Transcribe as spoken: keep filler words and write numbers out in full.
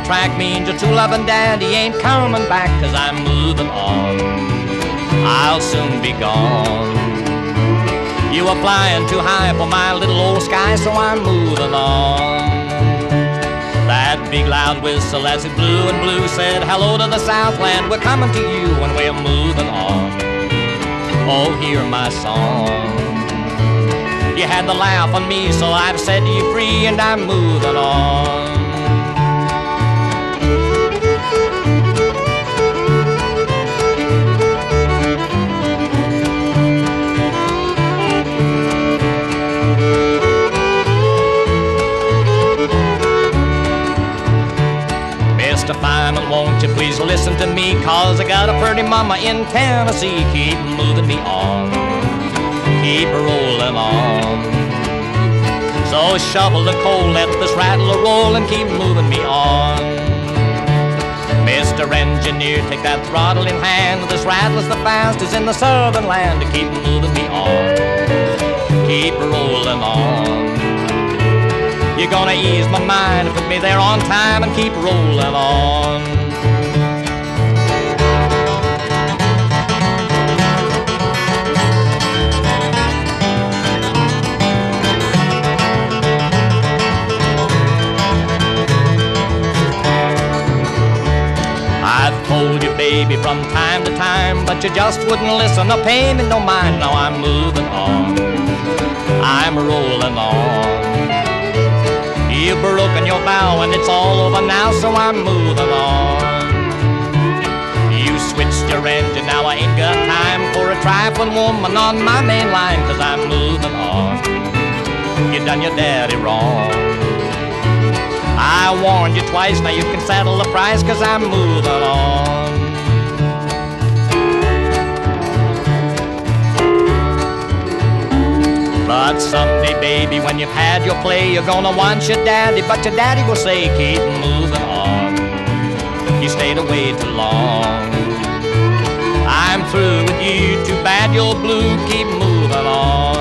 track means your true loving daddy ain't coming back, 'cause I'm moving on. I'll soon be gone. You are flying too high for my little old sky, so I'm moving on. That big loud whistle as it blew and blew said, hello to the Southland, we're coming to you and we're moving on. Oh, hear my song. You had the laugh on me, so I've set you free and I'm moving on. Mister Fireman, won't you please listen to me, 'cause I got a pretty mama in Tennessee. Keep moving me on, keep rolling on. So shovel the coal, let this rattle roll and keep moving me on. Mister Engineer, take that throttle in hand. This rattle's the fastest in the southern land. To keep moving me on, keep rolling on. You're gonna ease my mind, put me there on time and keep rolling on. I've told you, baby, from time to time, but you just wouldn't listen or pay me no mind. Now I'm moving on, I'm rolling on. You've broken your vow and it's all over now, so I'm moving on. You switched your engine, now I ain't got time for a trifling woman on my main line, 'cause I'm moving on. You done your daddy wrong. I warned you twice, now you can settle the price, 'cause I'm moving on. But someday, baby, when you've had your play, you're gonna want your daddy, but your daddy will say, keep moving on. You stayed away too long. I'm through with you, too bad you're blue, keep moving on.